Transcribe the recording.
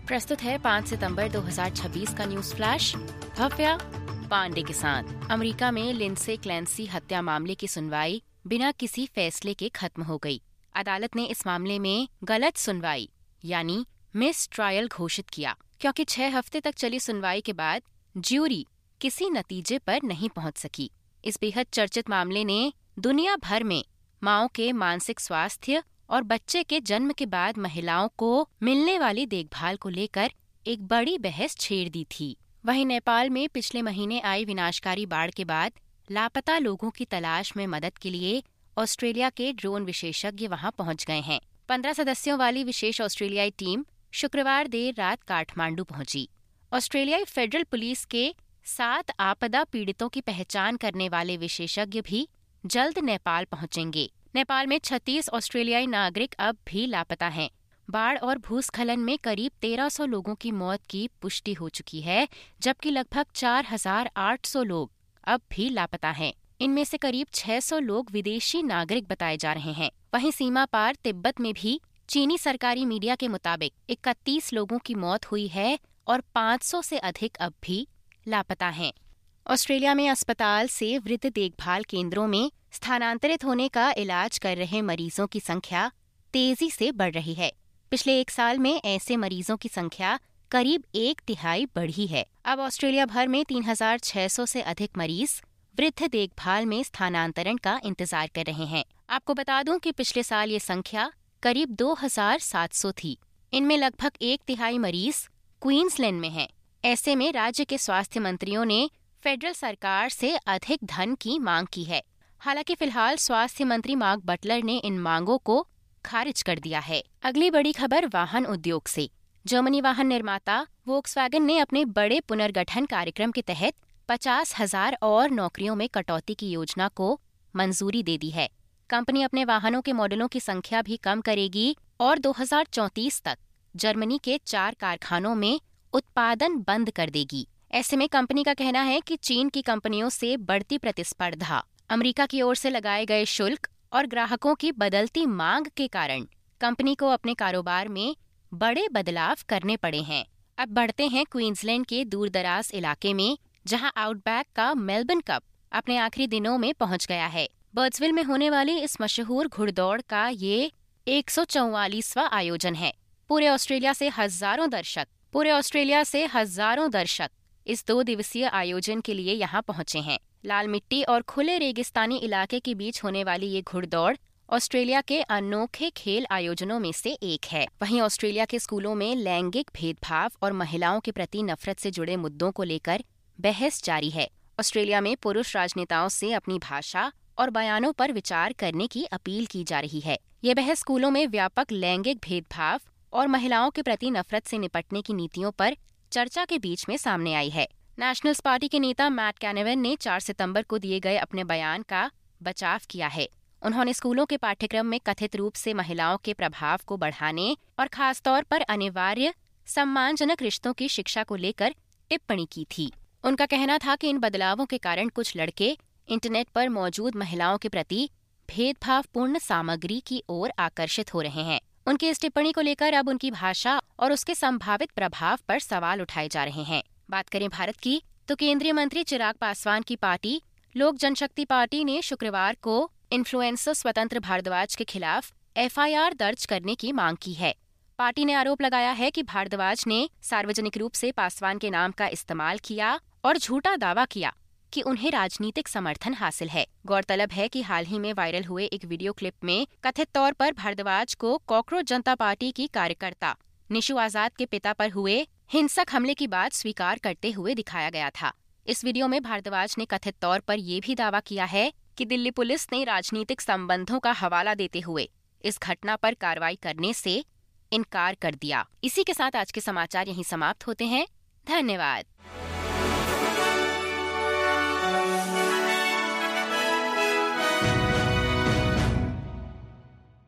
प्रस्तुत है 5 सितंबर 2026 का न्यूज फ्लैश भव्या पांडे के साथ। अमेरिका में लिंडसे क्लेंसी हत्या मामले की सुनवाई बिना किसी फैसले के खत्म हो गई। अदालत ने इस मामले में गलत सुनवाई यानी मिस ट्रायल घोषित किया, क्योंकि 6 हफ्ते तक चली सुनवाई के बाद ज्यूरी किसी नतीजे पर नहीं पहुंच सकी। इस बेहद चर्चित मामले ने दुनिया भर में माओ के मानसिक स्वास्थ्य और बच्चे के जन्म के बाद महिलाओं को मिलने वाली देखभाल को लेकर एक बड़ी बहस छेड़ दी थी। वहीं नेपाल में पिछले महीने आई विनाशकारी बाढ़ के बाद लापता लोगों की तलाश में मदद के लिए ऑस्ट्रेलिया के ड्रोन विशेषज्ञ वहां पहुंच गए हैं। 15 सदस्यों वाली विशेष ऑस्ट्रेलियाई टीम शुक्रवार देर रात काठमांडू पहुंची। ऑस्ट्रेलियाई फेडरल पुलिस के 7 आपदा पीड़ितों की पहचान करने वाले विशेषज्ञ भी जल्द नेपाल पहुंचेंगे। नेपाल में 36 ऑस्ट्रेलियाई नागरिक अब भी लापता हैं। बाढ़ और भूस्खलन में करीब 1300 लोगों की मौत की पुष्टि हो चुकी है, जबकि लगभग 4800 लोग अब भी लापता हैं। इनमें से करीब 600 लोग विदेशी नागरिक बताए जा रहे हैं। वहीं सीमा पार तिब्बत में भी चीनी सरकारी मीडिया के मुताबिक 31 लोगों की मौत हुई है और 500 से अधिक अब भी लापता हैं। ऑस्ट्रेलिया में अस्पताल से वृद्ध देखभाल केंद्रों में स्थानांतरित होने का इलाज कर रहे मरीजों की संख्या तेजी से बढ़ रही है। पिछले 1 साल में ऐसे मरीजों की संख्या करीब 1/3 बढ़ी है। अब ऑस्ट्रेलिया भर में 3600 से अधिक मरीज वृद्ध देखभाल में स्थानांतरण का इंतजार कर रहे हैं। आपको बता दूं कि पिछले साल ये संख्या करीब 2700 थी। इनमें लगभग 1/3 मरीज क्वींसलैंड में हैं। ऐसे में राज्य के स्वास्थ्य मंत्रियों ने फेडरल सरकार से अधिक धन की मांग की है। हालांकि फिलहाल स्वास्थ्य मंत्री मार्क बटलर ने इन मांगों को खारिज कर दिया है। अगली बड़ी खबर वाहन उद्योग से। जर्मनी वाहन निर्माता वोक्सवैगन ने अपने बड़े पुनर्गठन कार्यक्रम के तहत 50,000 और नौकरियों में कटौती की योजना को मंजूरी दे दी है। कंपनी अपने वाहनों के मॉडलों की संख्या भी कम करेगी और 2034 तक जर्मनी के 4 कारखानों में उत्पादन बंद कर देगी। ऐसे में कंपनी का कहना है कि चीन की कंपनियों से बढ़ती प्रतिस्पर्धा, अमेरिका की ओर से लगाए गए शुल्क और ग्राहकों की बदलती मांग के कारण कंपनी को अपने कारोबार में बड़े बदलाव करने पड़े हैं। अब बढ़ते हैं क्वींसलैंड के दूरदराज इलाके में, जहां आउटबैक का मेलबर्न कप अपने आखिरी दिनों में पहुंच गया है। बर्ड्सविल में होने वाली इस मशहूर घुड़दौड़ का ये 144वां आयोजन है। पूरे ऑस्ट्रेलिया से हजारों दर्शक इस 2 दिवसीय आयोजन के लिए यहाँ पहुंचे हैं। लाल मिट्टी और खुले रेगिस्तानी इलाके के बीच होने वाली ये घुड़दौड़ ऑस्ट्रेलिया के अनोखे खेल आयोजनों में से एक है। वहीं ऑस्ट्रेलिया के स्कूलों में लैंगिक भेदभाव और महिलाओं के प्रति नफरत से जुड़े मुद्दों को लेकर बहस जारी है। ऑस्ट्रेलिया में पुरुष राजनेताओं से अपनी भाषा और बयानों पर विचार करने की अपील की जा रही है। ये बहस स्कूलों में व्यापक लैंगिक भेदभाव और महिलाओं के प्रति नफरत से निपटने की नीतियों पर चर्चा के बीच में सामने आई है। नेशनल्स पार्टी के नेता मैट कैनेवन ने 4 सितंबर को दिए गए अपने बयान का बचाव किया है। उन्होंने स्कूलों के पाठ्यक्रम में कथित रूप से महिलाओं के प्रभाव को बढ़ाने और खासतौर पर अनिवार्य सम्मानजनक रिश्तों की शिक्षा को लेकर टिप्पणी की थी। उनका कहना था कि इन बदलावों के कारण कुछ लड़के इंटरनेट पर मौजूद महिलाओं के प्रति भेदभावपूर्ण सामग्री की ओर आकर्षित हो रहे हैं। उनकी इस टिप्पणी को लेकर अब उनकी भाषा और उसके संभावित प्रभाव पर सवाल उठाए जा रहे हैं। बात करें भारत की, तो केंद्रीय मंत्री चिराग पासवान की पार्टी लोक जनशक्ति पार्टी ने शुक्रवार को इन्फ्लुएंसर स्वतंत्र भारद्वाज के खिलाफ FIR दर्ज करने की मांग की है। पार्टी ने आरोप लगाया है कि भारद्वाज ने सार्वजनिक रूप से पासवान के नाम का इस्तेमाल किया और झूठा दावा किया कि उन्हें राजनीतिक समर्थन हासिल है। गौरतलब है कि हाल ही में वायरल हुए एक वीडियो क्लिप में कथित तौर पर भारद्वाज को कॉकरोच जनता पार्टी की कार्यकर्ता निशु आजाद के पिता पर हुए हिंसक हमले की बात स्वीकार करते हुए दिखाया गया था। इस वीडियो में भारद्वाज ने कथित तौर पर ये भी दावा किया है कि दिल्ली पुलिस ने राजनीतिक संबंधों का हवाला देते हुए इस घटना पर कार्रवाई करने से इनकार कर दिया। इसी के साथ आज के समाचार यहीं समाप्त होते हैं। धन्यवाद।